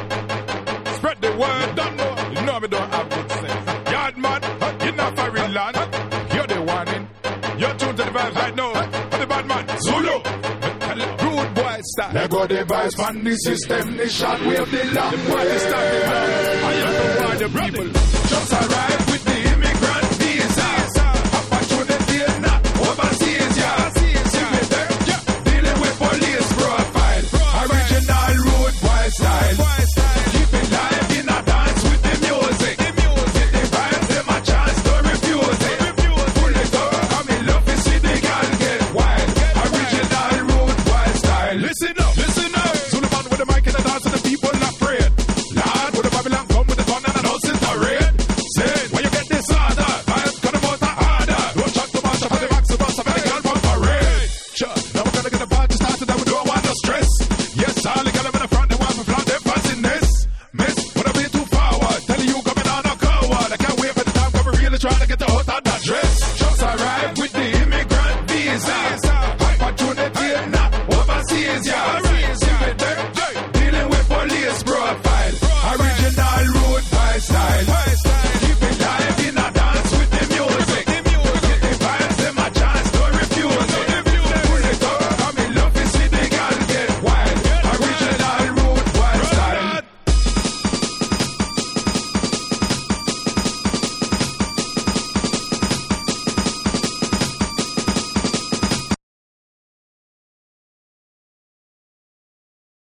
Spread the word, don't know. You know me don't have good sense. Yard man, you not for real land. You're the warning. You're tuned to the vibes right now. The bad man, Zulu. Rude boy style. Let go the vibes from the system. The shot wave the long way. I am the one the people. Just arrive with me.